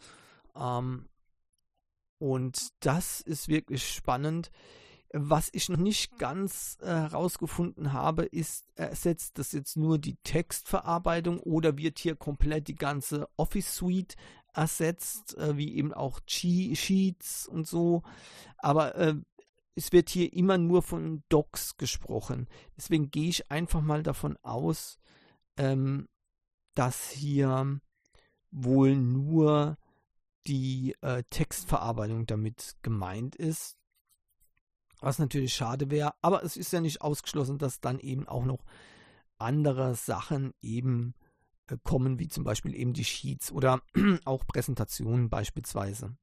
Und das ist wirklich spannend. Was ich noch nicht ganz herausgefunden habe, ist, ersetzt das jetzt nur die Textverarbeitung oder wird hier komplett die ganze Office Suite ersetzt, wie eben auch Sheets und so. Aber es wird hier immer nur von Docs gesprochen. Deswegen gehe ich einfach mal davon aus, dass hier wohl nur die Textverarbeitung damit gemeint ist. Was natürlich schade wäre, aber es ist ja nicht ausgeschlossen, dass dann eben auch noch andere Sachen eben kommen, wie zum Beispiel eben die Sheets oder auch Präsentationen beispielsweise.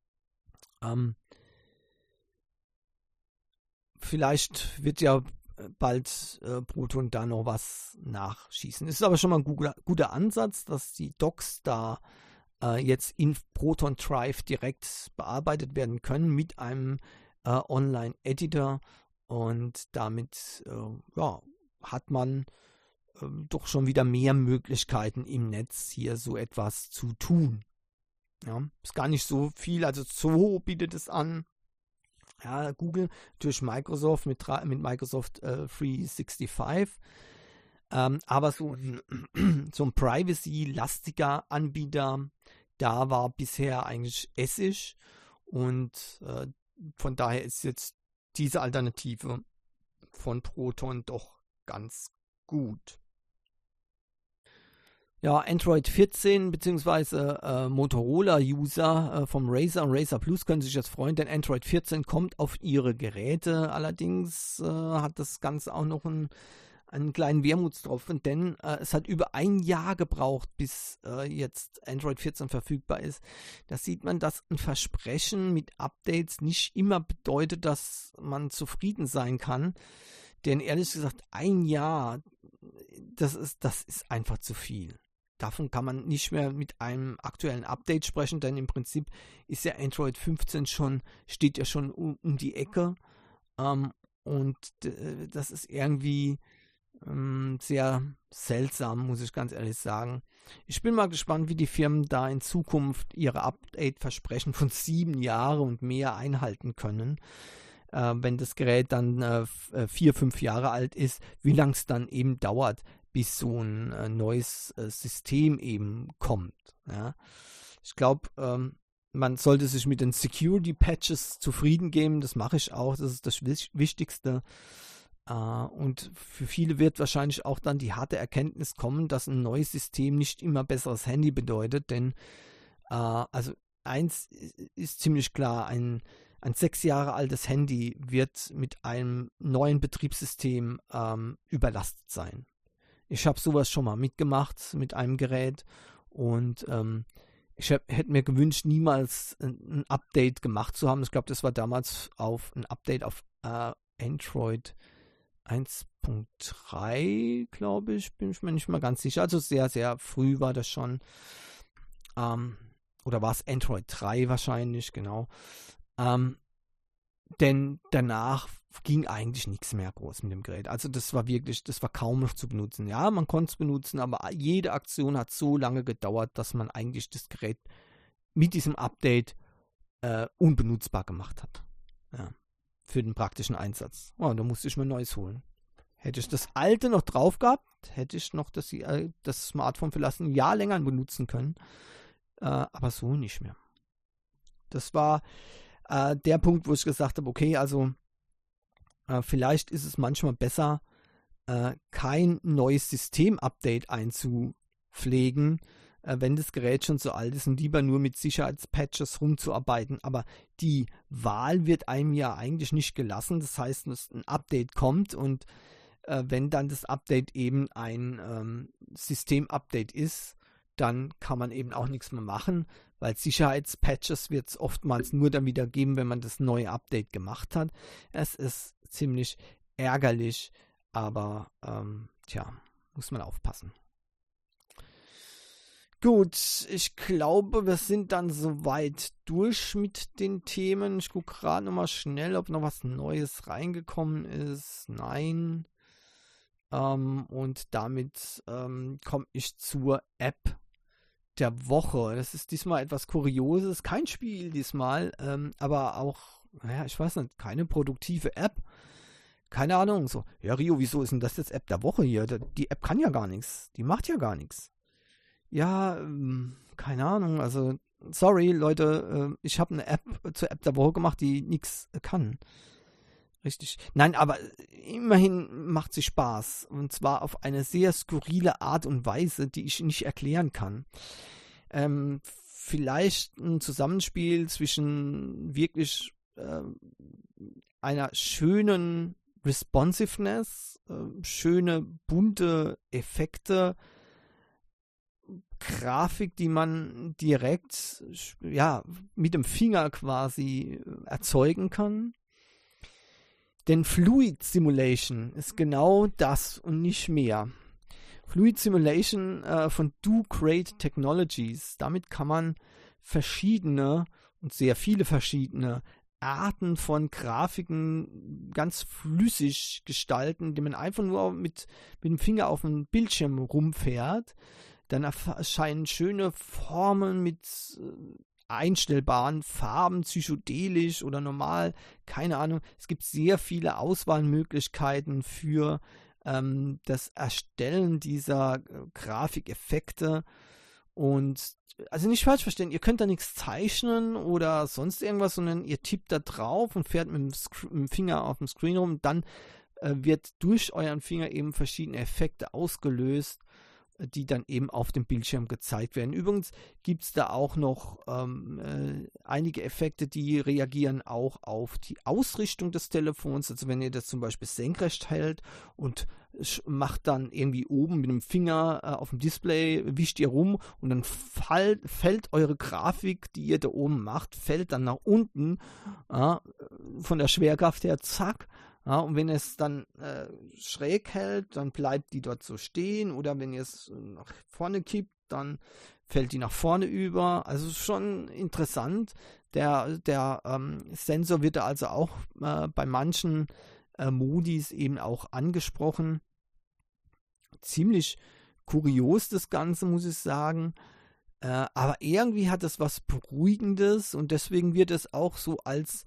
Vielleicht wird ja bald Proton da noch was nachschießen. Es ist aber schon mal ein guter Ansatz, dass die Docs da jetzt in Proton Drive direkt bearbeitet werden können mit einem Online-Editor, und damit hat man doch schon wieder mehr Möglichkeiten im Netz hier so etwas zu tun. Ja, ist gar nicht so viel, also Zoho bietet es an. Ja, Google durch Microsoft mit Microsoft 365. Aber so ein Privacy-lastiger Anbieter, da war bisher eigentlich Essig, und von daher ist jetzt diese Alternative von Proton doch ganz gut. Ja, Android 14 bzw. Motorola-User vom Razer und Razer Plus können sich jetzt freuen, denn Android 14 kommt auf ihre Geräte. Allerdings hat das Ganze auch noch einen kleinen Wermutstropfen, denn es hat über ein Jahr gebraucht, bis jetzt Android 14 verfügbar ist. Da sieht man, dass ein Versprechen mit Updates nicht immer bedeutet, dass man zufrieden sein kann. Denn ehrlich gesagt, ein Jahr, das ist einfach zu viel. Davon kann man nicht mehr mit einem aktuellen Update sprechen, denn im Prinzip ist ja Android 15 steht ja schon um die Ecke. Und das ist irgendwie sehr seltsam, muss ich ganz ehrlich sagen. Ich bin mal gespannt, wie die Firmen da in Zukunft ihre Update-Versprechen von 7 Jahren und mehr einhalten können. Wenn das Gerät dann 4, 5 Jahre alt ist, wie lange es dann eben dauert, bis so ein neues System eben kommt. Ja. Ich glaube, man sollte sich mit den Security-Patches zufrieden geben. Das mache ich auch. Das ist das Wichtigste. Und für viele wird wahrscheinlich auch dann die harte Erkenntnis kommen, dass ein neues System nicht immer besseres Handy bedeutet. Denn also eins ist ziemlich klar, ein 6 Jahre altes Handy wird mit einem neuen Betriebssystem überlastet sein. Ich habe sowas schon mal mitgemacht mit einem Gerät, und ich hätte mir gewünscht, niemals ein Update gemacht zu haben. Ich glaube, das war damals ein Update auf Android 1.3, glaube ich, bin ich mir nicht mal ganz sicher. Also sehr, sehr früh war das schon. Oder war es Android 3 wahrscheinlich, genau. Denn danach ging eigentlich nichts mehr groß mit dem Gerät. Also das war kaum noch zu benutzen. Ja, man konnte es benutzen, aber jede Aktion hat so lange gedauert, dass man eigentlich das Gerät mit diesem Update unbenutzbar gemacht hat. Ja, für den praktischen Einsatz. Oh, da musste ich mir ein neues holen. Hätte ich das alte noch drauf gehabt, hätte ich noch das Smartphone vielleicht ein Jahr länger benutzen können. Aber so nicht mehr. Das war der Punkt, wo ich gesagt habe, okay, also vielleicht ist es manchmal besser, kein neues System-Update einzupflegen, wenn das Gerät schon so alt ist, und lieber nur mit Sicherheitspatches rumzuarbeiten. Aber die Wahl wird einem ja eigentlich nicht gelassen. Das heißt, dass ein Update kommt, und wenn dann das Update eben ein System-Update ist, dann kann man eben auch nichts mehr machen, weil Sicherheitspatches wird es oftmals nur dann wieder geben, wenn man das neue Update gemacht hat. Es ist ziemlich ärgerlich, aber muss man aufpassen. Gut, ich glaube, wir sind dann soweit durch mit den Themen. Ich gucke gerade nochmal schnell, ob noch was Neues reingekommen ist. Nein. Und damit komme ich zur App der Woche. Das ist diesmal etwas Kurioses. Kein Spiel diesmal, aber auch, ich weiß nicht, keine produktive App. Keine Ahnung. So, ja, Rio, wieso ist denn das jetzt App der Woche hier? Die App kann ja gar nichts. Die macht ja gar nichts. Ja, keine Ahnung. Also, sorry, Leute, ich habe eine App zur App der Woche gemacht, die nichts kann. Richtig. Nein, aber immerhin macht sie Spaß. Und zwar auf eine sehr skurrile Art und Weise, die ich nicht erklären kann. vielleicht ein Zusammenspiel zwischen wirklich einer schönen Responsiveness, schöne bunte Effekte, Grafik, die man direkt mit dem Finger quasi erzeugen kann. Denn Fluid Simulation ist genau das und nicht mehr. Fluid Simulation von Do Great Technologies, damit kann man verschiedene und sehr viele verschiedene Arten von Grafiken ganz flüssig gestalten, indem man einfach nur mit dem Finger auf dem Bildschirm rumfährt. Dann erscheinen schöne Formen mit einstellbaren Farben, psychedelisch oder normal, keine Ahnung. Es gibt sehr viele Auswahlmöglichkeiten für das Erstellen dieser Grafikeffekte. Und also nicht falsch verstehen, ihr könnt da nichts zeichnen oder sonst irgendwas, sondern ihr tippt da drauf und fährt mit dem Finger auf dem Screen rum. Dann wird durch euren Finger eben verschiedene Effekte ausgelöst, die dann eben auf dem Bildschirm gezeigt werden. Übrigens gibt es da auch noch einige Effekte, die reagieren auch auf die Ausrichtung des Telefons. Also wenn ihr das zum Beispiel senkrecht hält und macht dann irgendwie oben mit dem Finger auf dem Display, wischt ihr rum und dann fällt eure Grafik, die ihr da oben macht, fällt dann nach unten von der Schwerkraft her, zack. Ja, und wenn ihr es dann schräg hält, dann bleibt die dort so stehen. Oder wenn ihr es nach vorne kippt, dann fällt die nach vorne über. Also schon interessant. Der Sensor wird da also auch bei manchen Modis eben auch angesprochen. Ziemlich kurios das Ganze, muss ich sagen. Aber irgendwie hat es was Beruhigendes und deswegen wird es auch so als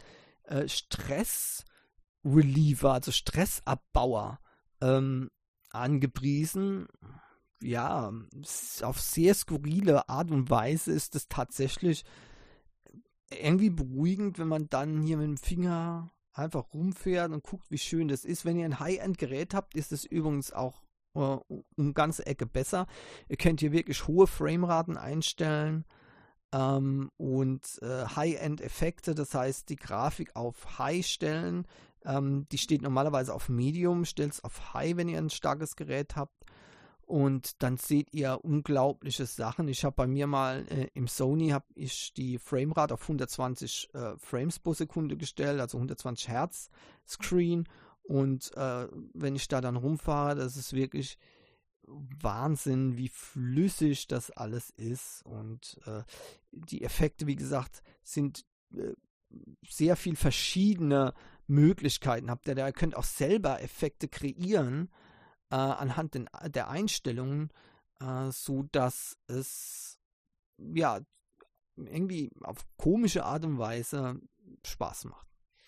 Stress-Reliever, also Stressabbauer angepriesen. Ja, auf sehr skurrile Art und Weise ist es tatsächlich irgendwie beruhigend, wenn man dann hier mit dem Finger einfach rumfährt und guckt, wie schön das ist. Wenn ihr ein High-End-Gerät habt, ist es übrigens auch um ganze Ecke besser. Ihr könnt hier wirklich hohe Frameraten einstellen und High-End-Effekte, das heißt die Grafik auf High stellen. Die steht normalerweise auf Medium, stellt es auf High, wenn ihr ein starkes Gerät habt. Und dann seht ihr unglaubliche Sachen. Ich habe bei mir mal im Sony habe ich die Framerate auf 120 Frames pro Sekunde gestellt, also 120 Hertz Screen. Und wenn ich da dann rumfahre, das ist wirklich Wahnsinn, wie flüssig das alles ist. Und die Effekte, wie gesagt, sind sehr viel verschiedene Möglichkeiten habt ihr da. Ihr könnt auch selber Effekte kreieren anhand der Einstellungen, so dass es ja irgendwie auf komische Art und Weise Spaß macht.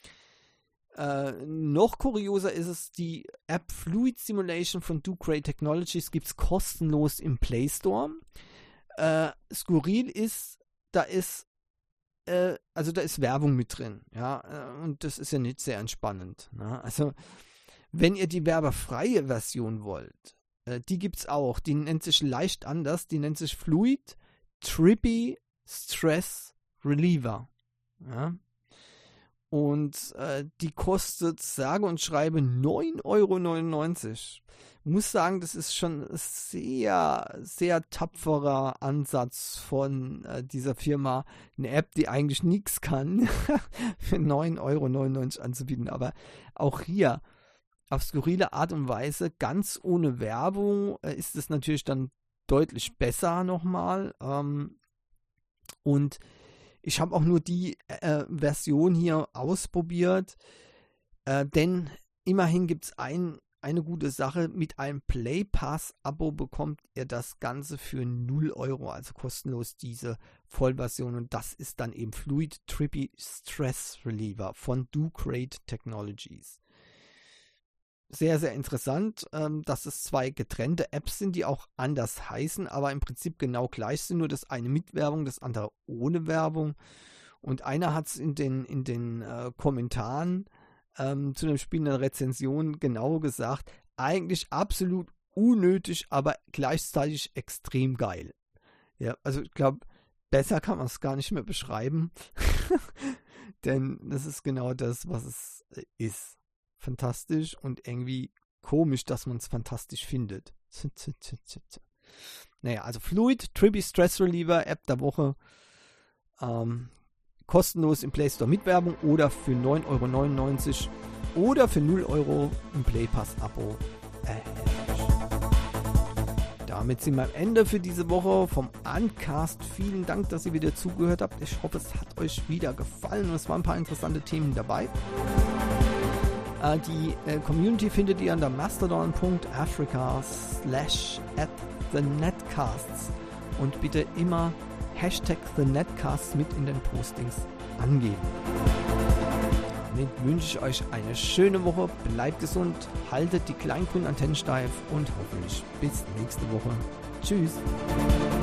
Noch kurioser ist es, die App Fluid Simulation von Do Great Technologies gibt es kostenlos im Play Store. Skurril ist, da ist Werbung mit drin, ja, und das ist ja nicht sehr entspannend. Ne? Also, wenn ihr die werbefreie Version wollt, die gibt es auch. Die nennt sich leicht anders. Die nennt sich Fluid Trippy Stress Reliever. Ja? Und die kostet sage und schreibe 9,99 €. Muss sagen, das ist schon ein sehr, sehr tapferer Ansatz von dieser Firma, eine App, die eigentlich nichts kann, für 9,99 € anzubieten. Aber auch hier auf skurrile Art und Weise, ganz ohne Werbung, ist es natürlich dann deutlich besser nochmal. Und ich habe auch nur die Version hier ausprobiert, denn immerhin gibt es eine gute Sache. Mit einem Play Pass-Abo bekommt ihr das Ganze für 0 €, also kostenlos diese Vollversion. Und das ist dann eben Fluid Trippy Stress Reliever von Do Great Technologies. Sehr, sehr interessant, dass es zwei getrennte Apps sind, die auch anders heißen, aber im Prinzip genau gleich sind, nur das eine mit Werbung, das andere ohne Werbung. Und einer hat es in den Kommentaren zu dem Spiel in der Rezension genau gesagt, eigentlich absolut unnötig, aber gleichzeitig extrem geil. Ja, also ich glaube, Besser kann man es gar nicht mehr beschreiben, denn das ist genau das, was es ist. Fantastisch und irgendwie komisch, dass man es fantastisch findet. Naja, also Fluid, Trippy Stress Reliever, App der Woche. Kostenlos im Play Store mit Werbung oder für 9,99 € oder für 0 € im Play Pass Abo erhältlich. Damit sind wir am Ende für diese Woche vom Uncast. Vielen Dank, dass ihr wieder zugehört habt. Ich hoffe, es hat euch wieder gefallen und es waren ein paar interessante Themen dabei. Die Community findet ihr unter mastodon.africa/@thenetcasts und bitte immer #thenetcasts mit in den Postings angeben. Damit wünsche ich euch eine schöne Woche, bleibt gesund, haltet die kleinen grünen Antennen steif und hoffentlich bis nächste Woche. Tschüss!